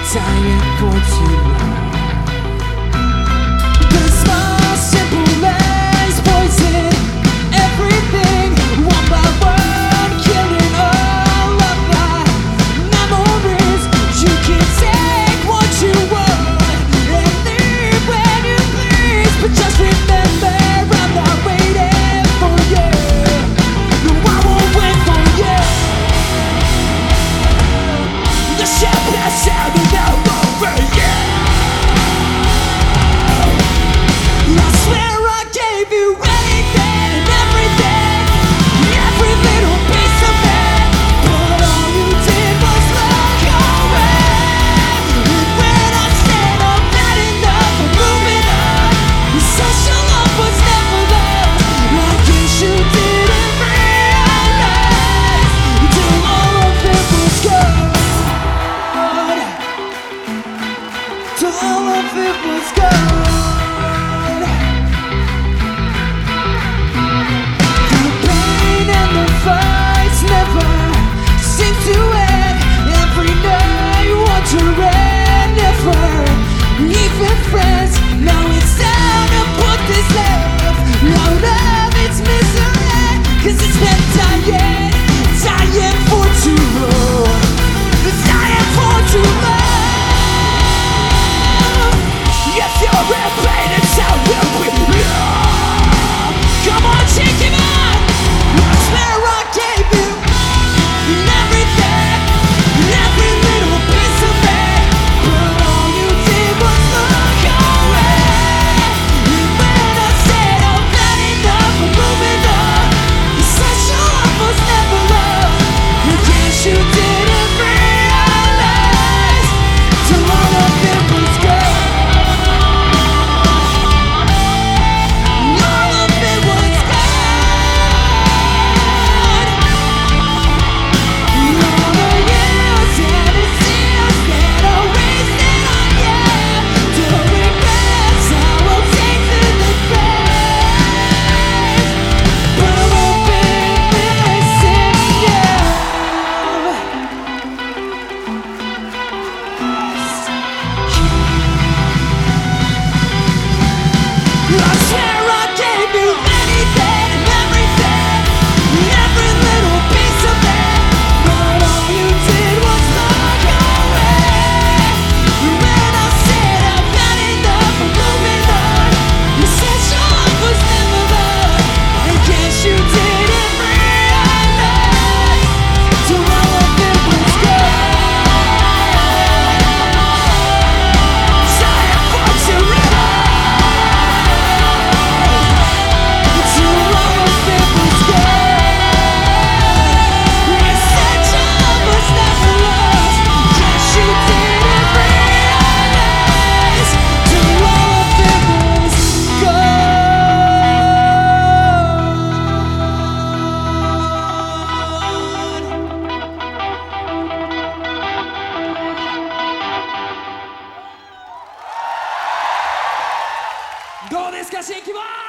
dying for too long. The small simple lies poison everything, one by one, killing all of my memories. You can take what you want and leave when you please, but just remember I'm not waiting for you. No, I won't wait for you. The ship has sailed without over you. I swear I gave you anything and everything, every little piece of me, but all you did was look away. And when I said I've had enough, I'm moving on, you said your love was never lost. I guess you didn't realize till all of it was gone. Till all of it was gone. The pain and the fights never seem to end. Every night wondering if we're even friends. Now it's time to put this love out of its misery, 'cause it's been dying, dying for too long. It's dying for too long. If you're in pain, it's how will we love. Come on, take him on. I swear I gave you everything, every little piece of me, but all you did was look away. And when I said I've had enough, I'm moving on, you said your love was never lost. I guess you didn't realize till all of it was gone. All of it was gone. All the years and the tears that I wasted on you, the regrets I will take to the grave, but I won't be missing you. I swear I gave you anything and everything, every little piece of me, but all you did was look away. When I said I've had enough, I'm moving on, you said your love was never lost. I guess you didn't realize till all of it was gone. Dying for too long. Till all of it was gone. You said your love was never lost. Guess you didn't realize till all of it was gone. どうですか、新規は。